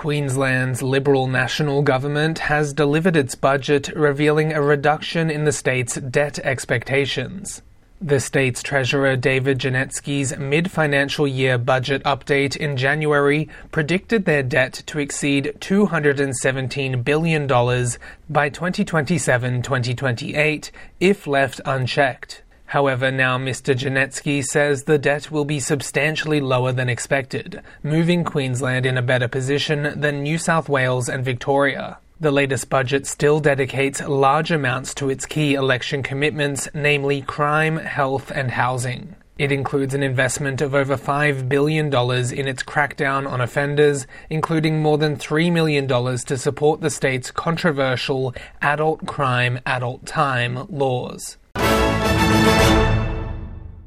Queensland's Liberal National Government has delivered its budget, revealing a reduction in the state's debt expectations. The state's Treasurer David Janetsky's mid-financial year budget update in January predicted their debt to exceed $217 billion by 2027-2028 if left unchecked. However, now Mr. Janetsky says the debt will be substantially lower than expected, moving Queensland in a better position than New South Wales and Victoria. The latest budget still dedicates large amounts to its key election commitments, namely crime, health and housing. It includes an investment of over $5 billion in its crackdown on offenders, including more than $3 million to support the state's controversial adult crime, adult time laws.